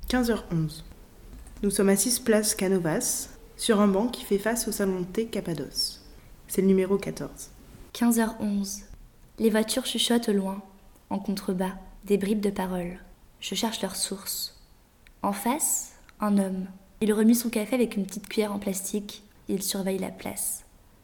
15h11. Nous sommes assis place Canovas, sur un banc qui fait face au salon de thé Cappadoce. C'est le numéro 14. 15h11. Les voitures chuchotent au loin, en contrebas, des bribes de paroles. Je cherche leur source. En face, un homme. Il remue son café avec une petite cuillère en plastique. Il surveille la place.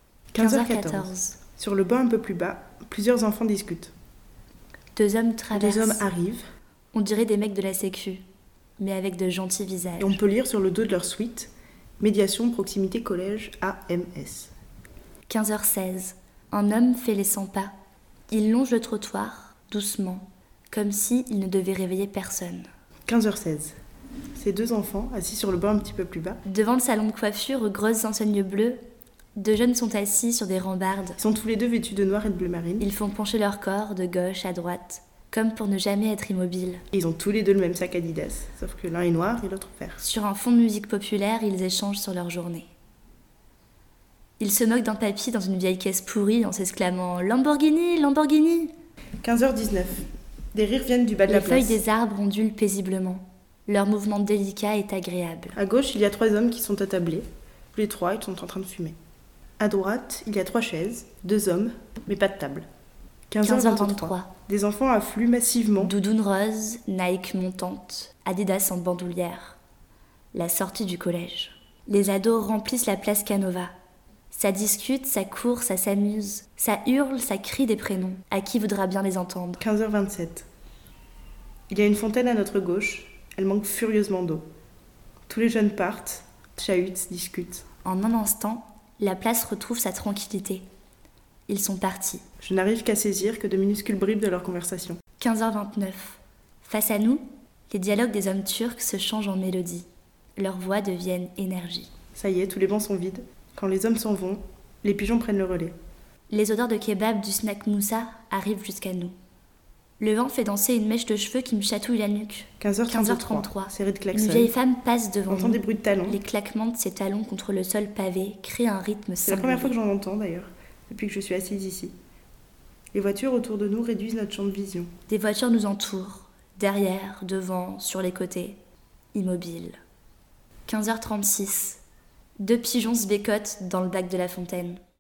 15h14. Sur le banc un peu plus bas, plusieurs enfants discutent. Deux hommes traversent. Deux hommes arrivent. On dirait des mecs de la sécu, mais avec de gentils visages. Et on peut lire sur le dos de leur suite « Médiation proximité collège AMS ». 15h16. Un homme fait les 100 pas. Il longe le trottoir, doucement, comme s'il ne devait réveiller personne. 15h16. Ces deux enfants, assis sur le banc un petit peu plus bas. Devant le salon de coiffure aux grosses enseignes bleues, deux jeunes sont assis sur des rambardes. Ils sont tous les deux vêtus de noir et de bleu marine. Ils font pencher leur corps de gauche à droite, comme pour ne jamais être immobiles. Ils ont tous les deux le même sac Adidas, sauf que l'un est noir et l'autre vert. Sur un fond de musique populaire, ils échangent sur leur journée. Ils se moquent d'un papy dans une vieille caisse pourrie en s'exclamant « Lamborghini, Lamborghini !» 15h19. Des rires viennent du bas de la Les place. feuilles des arbres ondulent paisiblement. Leur mouvement délicat est agréable. À gauche, il y a trois hommes qui sont attablés. Tous les trois, ils sont en train de fumer. À droite, il y a trois chaises, deux hommes, mais pas de table. 15h23. Des enfants affluent massivement. Doudoune rose, Nike montante, Adidas en bandoulière. La sortie du collège. Les ados remplissent la place Canova. Ça discute, ça court, ça s'amuse. Ça hurle, ça crie des prénoms. À qui voudra bien les entendre? 15h27. Il y a une fontaine à notre gauche. Elle manque furieusement d'eau. Tous les jeunes partent, chahutent, discutent. En un instant, la place retrouve sa tranquillité. Ils sont partis. Je n'arrive qu'à saisir que de minuscules bribes de leur conversation. 15h29. Face à nous, les dialogues des hommes turcs se changent en mélodie. Leurs voix deviennent énergie. Ça y est, tous les bancs sont vides. Quand les hommes s'en vont, les pigeons prennent le relais. Les odeurs de kebab du snack Moussa arrivent jusqu'à nous. Le vent fait danser une mèche de cheveux qui me chatouille la nuque. 15h33. Série de klaxons. Une vieille femme passe devant On entend nous. des bruits de talons. Les claquements de ses talons contre le sol pavé créent un rythme singulier. C'est la première fois que j'en entends d'ailleurs, depuis que je suis assise ici. Les voitures autour de nous réduisent notre champ de vision. Des voitures nous entourent, derrière, devant, sur les côtés, immobiles. 15h36. Deux pigeons se bécotent dans le bac de la fontaine.